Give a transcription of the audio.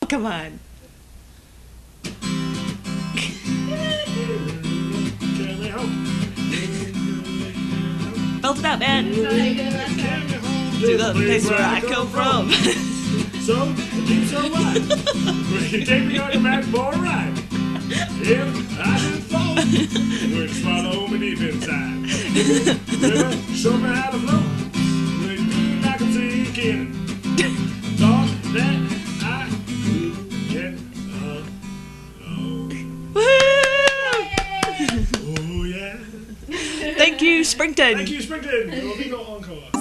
come on. Belt it out, man. To the place where I come from. So, the deep so wide. Will you take me on your back for a ride? If I should fall, will you swallow me deep inside? River, show me how to flow. Will you like I'm sinking? Thought that I could get along. Woo! Oh, yeah. Thank you, Springton. Thank you, Springton. We'll be encore.